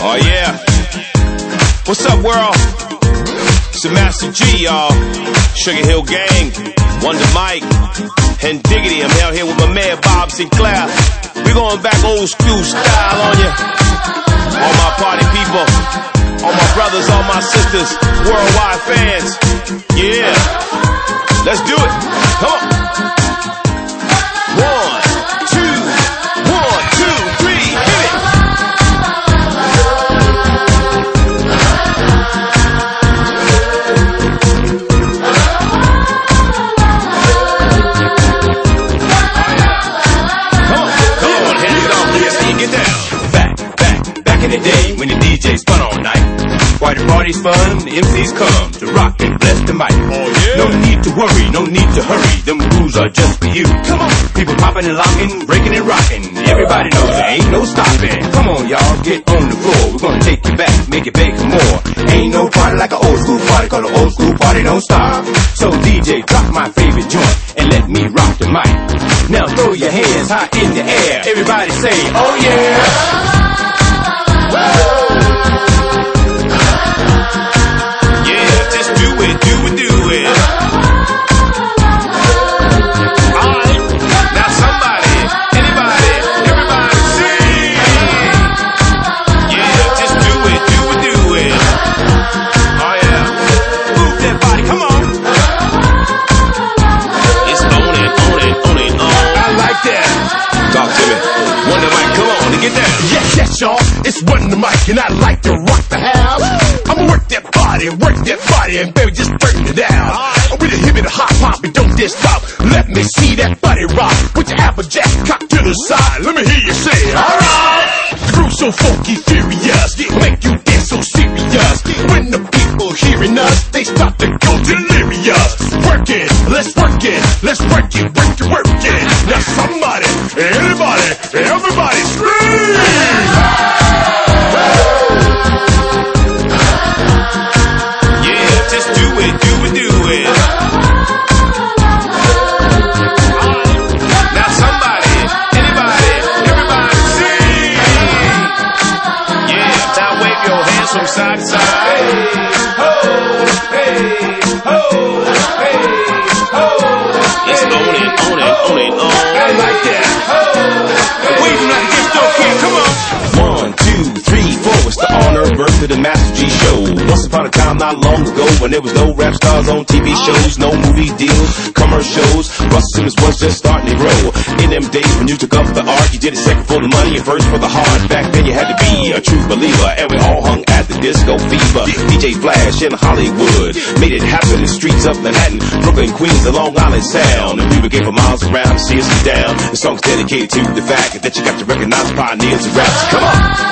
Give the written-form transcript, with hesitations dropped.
Oh yeah. What's up, world? It's the Master G, y'all. Sugar Hill Gang, Wonder Mike, and Diggity. I'm out here with my man Bob Sinclair. We going back old school style on you. All my party people, all my brothers, all my sisters, worldwide fans. Yeah. Let's do it. Come on. 1, 2, 1, 2, 3, hit it. Back in the day when the DJ spun all night. Why the party's fun, the MCs come to rock and bless the mic. Oh yeah. No need to worry, no need to hurry. Them rules are just for you. Come on. People popping and locking, breaking and rocking. Everybody knows there ain't no stopping. Come on, y'all, get on the floor. We're gonna take you back, make it big for more. Ain't no party like an old school party, cause an old school party don't stop. So DJ, drop my favorite joint and let me rock the mic. Now throw your hands high in the air. Everybody say, oh yeah. It's Wonder Mike and I like to rock the house. I'ma work that body, and baby just turn it down. I'm with a hip and a hop hop and don't just stop. Let me see that body rock. Put your applejack cock to the side. Let me hear you say, alright. The groove so funky, furious, make you dance so serious. When the people hearing us, they start to go delirious. Work it, let's work it, let's work it, work it. Now somebody, anybody, everybody scream. From side to side. Hey, ho, hey, ho, hey, ho. It's on it, on. I like that. Ho, waving like a gift don't care. Come on. 1, 2, 3, 4. It's the honor birth of the Master G Show. Once upon a time, not long ago, when there was no rap stars on TV shows, no movie deals, commercials. Russell Simmons was just starting to grow. In them days when you took up the art, you did it second for the money and first for the heart. Back then you had to be a true believer, and we all hung at the disco fever. DJ Flash in Hollywood made it happen in the streets of Manhattan, Brooklyn, Queens, the Long Island Sound. And we came for miles around to see us down. The song's dedicated to the fact that you got to recognize pioneers and raps. Come on.